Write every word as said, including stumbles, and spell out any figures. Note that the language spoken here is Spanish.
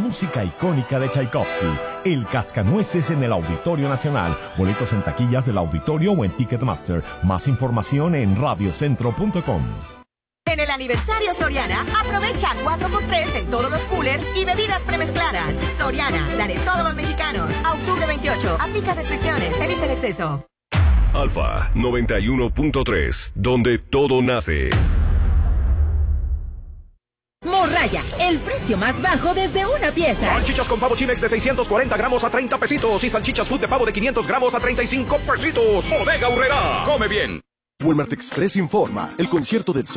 música icónica de Tchaikovsky. El Cascanueces en el Auditorio Nacional. Boletos en taquillas del auditorio o en Ticketmaster. Más información en radiocentro punto com. En el aniversario Soriana, aprovecha cuatro por tres en todos los coolers y bebidas premezcladas. Soriana, la de todos los mexicanos. A octubre veintiocho, aplica restricciones, evita el exceso. Alfa noventa y uno punto tres, donde todo nace. Morraya, el precio más bajo desde una pieza. Salchichas con pavo Chimex de seiscientos cuarenta gramos a treinta pesitos y salchichas food de pavo de quinientos gramos a treinta y cinco pesitos. Bodega Aurrerá. Come bien. Walmart Express informa. El concierto del